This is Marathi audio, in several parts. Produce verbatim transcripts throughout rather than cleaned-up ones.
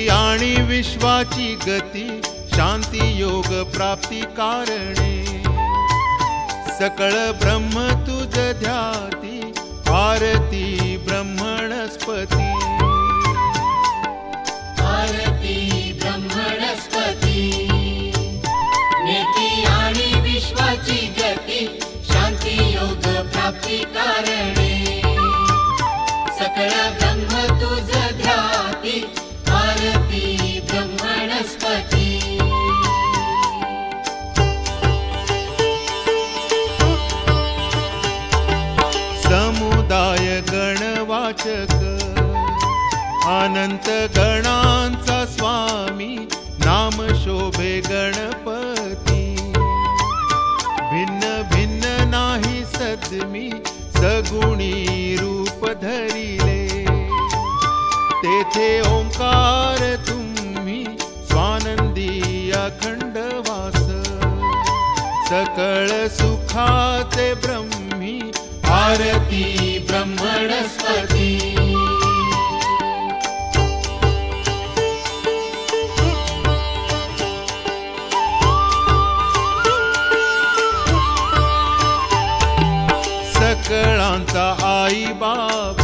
आणि विश्वाची गती शांती योग प्राप्ती कारणे सकळ ब्रह्म तुझ ध्याती आरती ब्रह्मणस्पती आरती ब्रह्मणस्पती नेती आणि विश्वाची गती शांती योग प्राप्ती कारणे सकळ ब्रह्म तुझ ध्याती आरती ब्रह्मणस्पती समुदाय गणवाचक अनंत गणांचा स्वामी नाम शोभे गणपती भिन्न भिन्न नाही सद्मी सगुणी रूप धरिले तेथे ओंकार तुम्ही स्वानंदी अखंड वास सकळ सुखाचे ब्रह्मी आरती ब्रह्मणस्पती सकळांचा आई बाप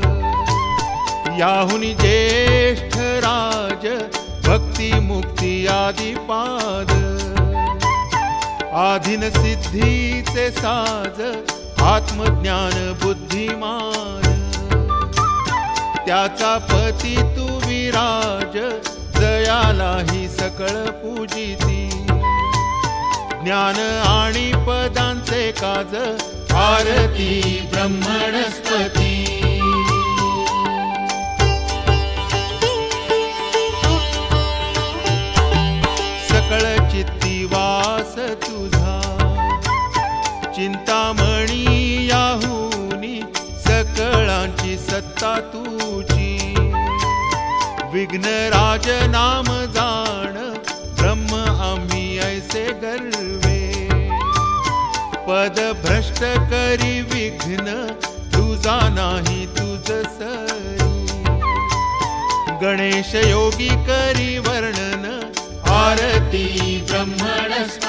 याहुनी ज्येष्ठ राज भक्ती मुक्ती आदी पाद आधीन सिद्धीचे साज आत्मज्ञान बुद्धिमान त्याचा पती तू विराज जयालाही सकळ पूजिती ज्ञान आणि पदांचे काज आरती ब्रह्मणस्पती सकळ चित्ती वास तुझा चिंतामणी याहुनी सकळांची सत्ता तुझी विघ्नराज नाम जाण ब्रह्म आम्ही ऐसे गर्वे पद भ्रष्ट करी विघ्न तुझा नाही तुझ सरी गणेश योगी करी वर्णन आरती ब्रह्मणस्पती